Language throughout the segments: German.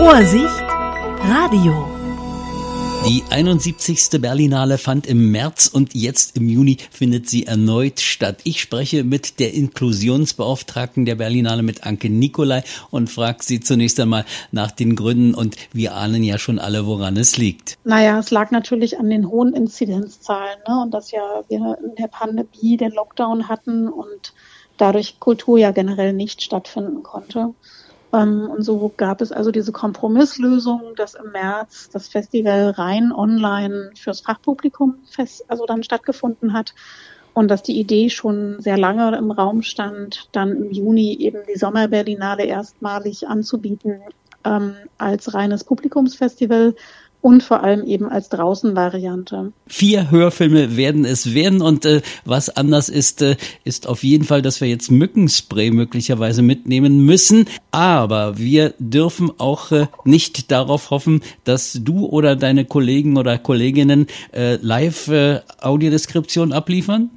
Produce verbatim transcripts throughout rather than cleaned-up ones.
Vorsicht, Radio. Die einundsiebzigste Berlinale fand im März und jetzt im Juni findet sie erneut statt. Ich spreche mit der Inklusionsbeauftragten der Berlinale, mit Anke Nicolai, und frage sie zunächst einmal nach den Gründen, und wir ahnen ja schon alle, woran es liegt. Naja, es lag natürlich an den hohen Inzidenzzahlen, ne? Und dass ja wir in der Pandemie den Lockdown hatten und dadurch Kultur ja generell nicht stattfinden konnte. Und so gab es also diese Kompromisslösung, dass im März das Festival rein online fürs Fachpublikum fest, also dann stattgefunden hat und dass die Idee schon sehr lange im Raum stand, dann im Juni eben die Sommerberlinale erstmalig anzubieten ähm, als reines Publikumsfestival und vor allem eben als Draußenvariante. Vier Hörfilme werden es werden, und äh, was anders ist, äh, ist auf jeden Fall, dass wir jetzt Mückenspray möglicherweise mitnehmen müssen. Aber wir dürfen auch äh, nicht darauf hoffen, dass du oder deine Kollegen oder Kolleginnen äh, Live-Audiodeskription äh, abliefern?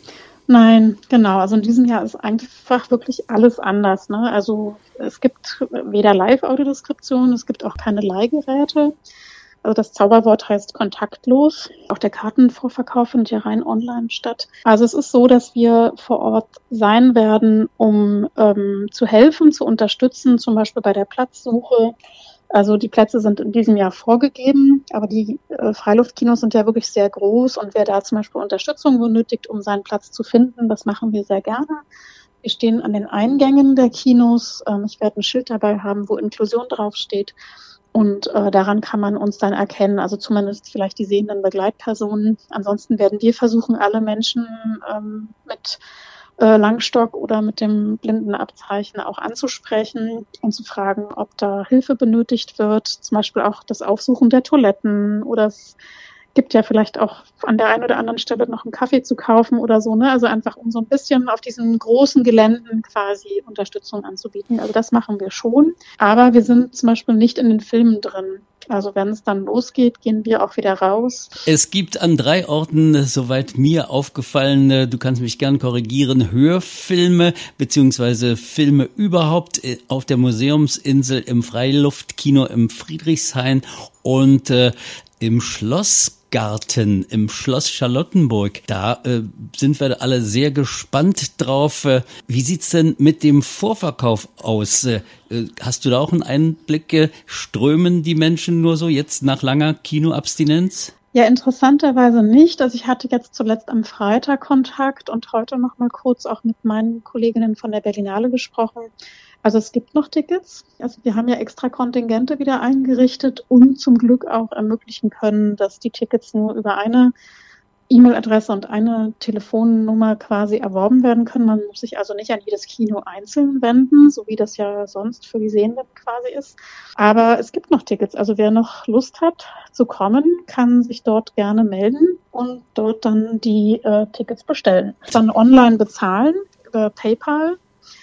Nein, genau. Also in diesem Jahr ist einfach wirklich alles anders, ne? Also es gibt weder Live-Audiodeskription, es gibt auch keine Leihgeräte. Also das Zauberwort heißt kontaktlos. Auch der Kartenvorverkauf findet ja rein online statt. Also es ist so, dass wir vor Ort sein werden, um ähm, zu helfen, zu unterstützen, zum Beispiel bei der Platzsuche. Also die Plätze sind in diesem Jahr vorgegeben, aber die äh, Freiluftkinos sind ja wirklich sehr groß, und wer da zum Beispiel Unterstützung benötigt, um seinen Platz zu finden, das machen wir sehr gerne. Wir stehen an den Eingängen der Kinos. Ähm, ich werde ein Schild dabei haben, wo Inklusion draufsteht. Und äh, daran kann man uns dann erkennen, also zumindest vielleicht die sehenden Begleitpersonen. Ansonsten werden wir versuchen, alle Menschen ähm, mit äh, Langstock oder mit dem Blindenabzeichen auch anzusprechen und zu fragen, ob da Hilfe benötigt wird. Zum Beispiel auch das Aufsuchen der Toiletten, oder es gibt ja vielleicht auch an der einen oder anderen Stelle noch einen Kaffee zu kaufen oder so, ne? Also einfach, um so ein bisschen auf diesen großen Geländen quasi Unterstützung anzubieten. Also das machen wir schon. Aber wir sind zum Beispiel nicht in den Filmen drin. Also wenn es dann losgeht, gehen wir auch wieder raus. Es gibt an drei Orten, soweit mir aufgefallen, du kannst mich gern korrigieren, Hörfilme beziehungsweise Filme überhaupt auf der Museumsinsel, im Freiluftkino im Friedrichshain und äh, im Schlossgarten, im Schloss Charlottenburg. Da äh, sind wir alle sehr gespannt drauf. Äh, wie sieht's denn mit dem Vorverkauf aus? Äh, hast du da auch einen Einblick? Äh, strömen die Menschen nur so jetzt nach langer Kinoabstinenz? Ja, interessanterweise nicht. Also ich hatte jetzt zuletzt am Freitag Kontakt und heute noch mal kurz auch mit meinen Kolleginnen von der Berlinale gesprochen. Also es gibt noch Tickets. Also wir haben ja extra Kontingente wieder eingerichtet und zum Glück auch ermöglichen können, dass die Tickets nur über eine E-Mail-Adresse und eine Telefonnummer quasi erworben werden können. Man muss sich also nicht an jedes Kino einzeln wenden, so wie das ja sonst für die Sehenden quasi ist. Aber es gibt noch Tickets. Also wer noch Lust hat zu kommen, kann sich dort gerne melden und dort dann die äh, Tickets bestellen. Dann online bezahlen über PayPal.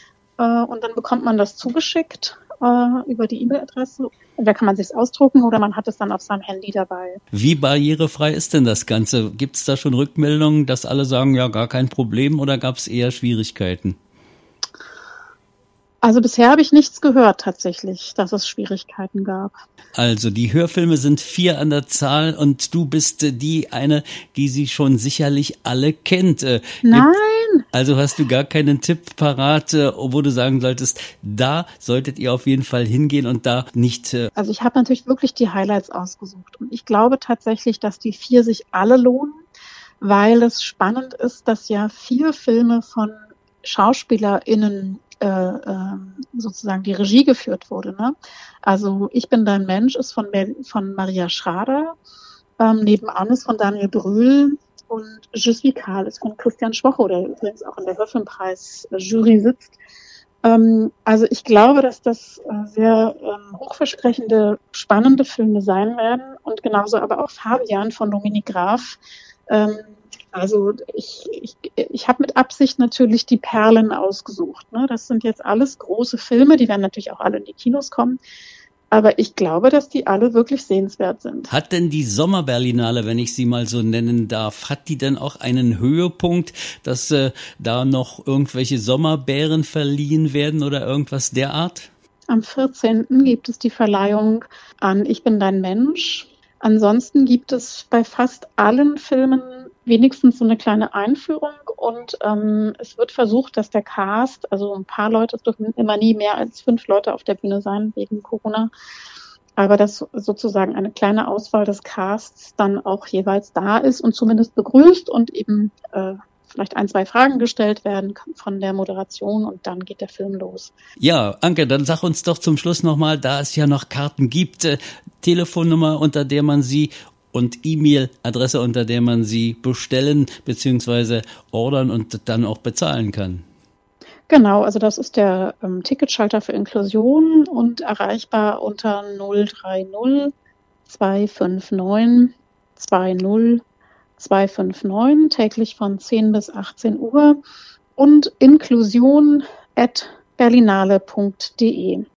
Und dann bekommt man das zugeschickt äh, über die E-Mail-Adresse. Und da kann man sich's ausdrucken oder man hat es dann auf seinem Handy dabei. Wie barrierefrei ist denn das Ganze? Gibt es da schon Rückmeldungen, dass alle sagen, ja, gar kein Problem, oder gab es eher Schwierigkeiten? Also bisher habe ich nichts gehört tatsächlich, dass es Schwierigkeiten gab. Also die Hörfilme sind vier an der Zahl, und du bist die eine, die sie schon sicherlich alle kennt. Nein! Also hast du gar keinen Tipp parat, wo du sagen solltest, da solltet ihr auf jeden Fall hingehen und da nicht... Also ich habe natürlich wirklich die Highlights ausgesucht, und ich glaube tatsächlich, dass die vier sich alle lohnen, weil es spannend ist, dass ja vier Filme von SchauspielerInnen Äh, äh, sozusagen die Regie geführt wurde. Ne? Also Ich bin dein Mensch ist von, von Maria Schrader, ähm, nebenan ist von Daniel Brühl, und Je suis Karl ist von Christian Schwocho, der übrigens auch in der Hörfilmpreis-Jury sitzt. Ähm, also ich glaube, dass das äh, sehr ähm, hochversprechende, spannende Filme sein werden, und genauso aber auch Fabian von Dominik Graf. Ähm, Also ich, ich, ich habe mit Absicht natürlich die Perlen ausgesucht. Ne? Das sind jetzt alles große Filme, die werden natürlich auch alle in die Kinos kommen. Aber ich glaube, dass die alle wirklich sehenswert sind. Hat denn die Sommerberlinale, wenn ich sie mal so nennen darf, hat die denn auch einen Höhepunkt, dass äh, da noch irgendwelche Sommerbären verliehen werden oder irgendwas derart? Am vierzehnten gibt es die Verleihung an Ich bin dein Mensch. Ansonsten gibt es bei fast allen Filmen wenigstens so eine kleine Einführung und ähm, es wird versucht, dass der Cast, also ein paar Leute, es dürfen immer nie mehr als fünf Leute auf der Bühne sein wegen Corona, aber dass sozusagen eine kleine Auswahl des Casts dann auch jeweils da ist und zumindest begrüßt und eben äh, vielleicht ein, zwei Fragen gestellt werden von der Moderation und dann geht der Film los. Ja, Anke, dann sag uns doch zum Schluss nochmal, da es ja noch Karten gibt, äh, Telefonnummer, unter der man sie und E-Mail-Adresse, unter der man sie bestellen bzw. ordern und dann auch bezahlen kann. Genau, also das ist der ähm, Ticketschalter für Inklusion und erreichbar unter null drei null zwei fünf neun zwei null zwei fünf neun, täglich von zehn bis achtzehn Uhr und inklusion at berlinale punkt de.